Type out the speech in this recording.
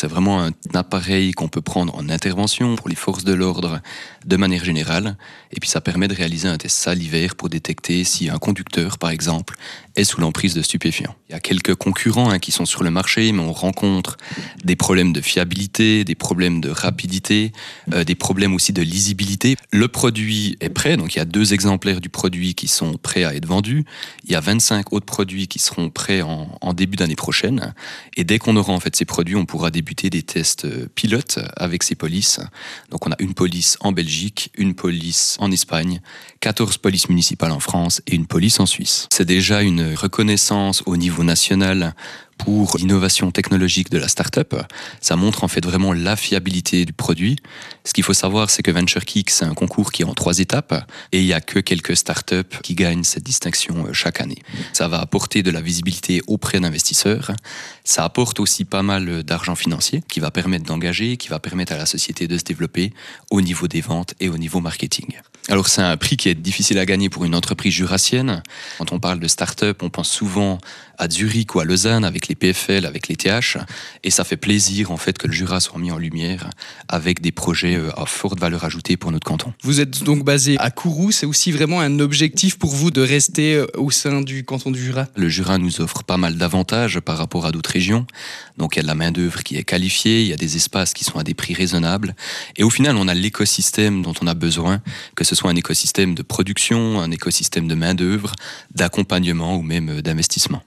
c'est vraiment un appareil qu'on peut prendre en intervention pour les forces de l'ordre de manière générale. Et puis ça permet de réaliser un test salivaire pour détecter si un conducteur, par exemple, est sous l'emprise de stupéfiants. Il y a quelques concurrents qui sont sur le marché, mais on rencontre des problèmes de fiabilité, des problèmes de rapidité, des problèmes aussi de lisibilité. Le produit est prêt, donc il y a 2 exemplaires du produit qui sont prêts à être vendus. Il y a 25 autres produits qui seront prêts en début d'année prochaine. Et dès qu'on aura en fait ces produits, on pourra débuter des tests pilotes avec ces polices. Donc on a une police en Belgique, une police en Espagne, 14 polices municipales en France et une police en Suisse. C'est déjà une reconnaissance au niveau national pour l'innovation technologique de la start-up. Ça montre en fait vraiment la fiabilité du produit. Ce qu'il faut savoir, c'est que VentureKick, c'est un concours qui est en 3 étapes et il n'y a que quelques start-up qui gagnent cette distinction chaque année. Ça va apporter de la visibilité auprès d'investisseurs. Ça apporte aussi pas mal d'argent financier qui va permettre d'engager, qui va permettre à la société de se développer au niveau des ventes et au niveau marketing. Alors c'est un prix qui est difficile à gagner pour une entreprise jurassienne. Quand on parle de start-up, on pense souvent à Zurich ou à Lausanne avec les PFL, avec les TH, et ça fait plaisir en fait que le Jura soit mis en lumière avec des projets à forte valeur ajoutée pour notre canton. Vous êtes donc basé à Kourou, c'est aussi vraiment un objectif pour vous de rester au sein du canton du Jura? Le Jura nous offre pas mal d'avantages par rapport à d'autres régions. Donc il y a de la main-d'œuvre qui est qualifiée, il y a des espaces qui sont à des prix raisonnables, et au final on a l'écosystème dont on a besoin, que ce soit un écosystème de production, un écosystème de main-d'œuvre, d'accompagnement ou même d'investissement.